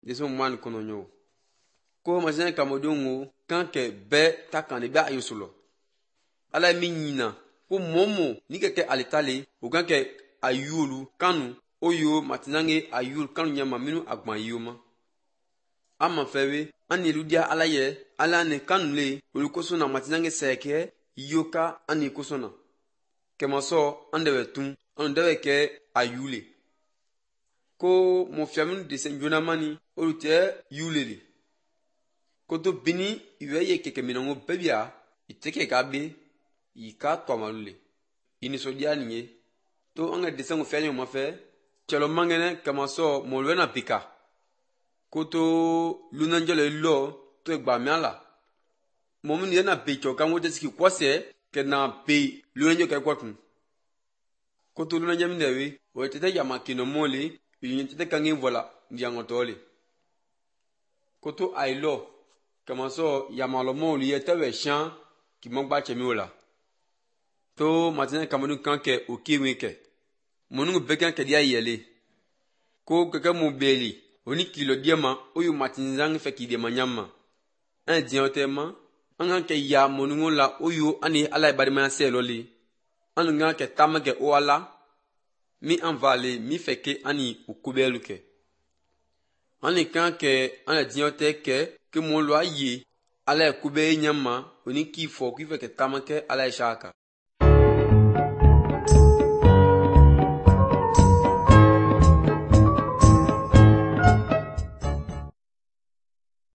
de son man kono nyo ko mazen kamodongo kan ke be takande be ayosolo ala minyina ko momo ni ke alitale o kan ke ayulu kanu oyo matinange ayul kanu nyama minu agban yoma ama fewe ani ludia ala ye ala ne kanule olukoso na matinange seke yoka ani kosona kemaso andewe tun andewe ke ayule ko mo fiaminu de senjona mani olute yulele koto bini iweye keke minango bebia iteke kabe ika tomalule ini sodia niye to anga desengo fenyo mafe chelo mangene kamaso molwena pika koto lunanjelo lo to gba miala momu ye na pecho kango desiki kwase ke na pe lunanjo ke kwatun koto lunanjo mindewe o tete ya makino mole ili tete kangi vola ndiango tole koto ailo kamaso ya malomo li yetewe shan ki mogba chemiola to matin kamonu kanke okiweke monu beken ke dia yele ko keke mo beli oni kilo diema oyu matin zang fe ki de manyama un diotema anga ke ya monu la oyu ani ala barima seloli anga ke tamage o ala mi anvale mi feke ani ukubeluke ani kanke ana diote ke mo lo aye ala kube nyama oni ki fo ki feke tamake ala shaka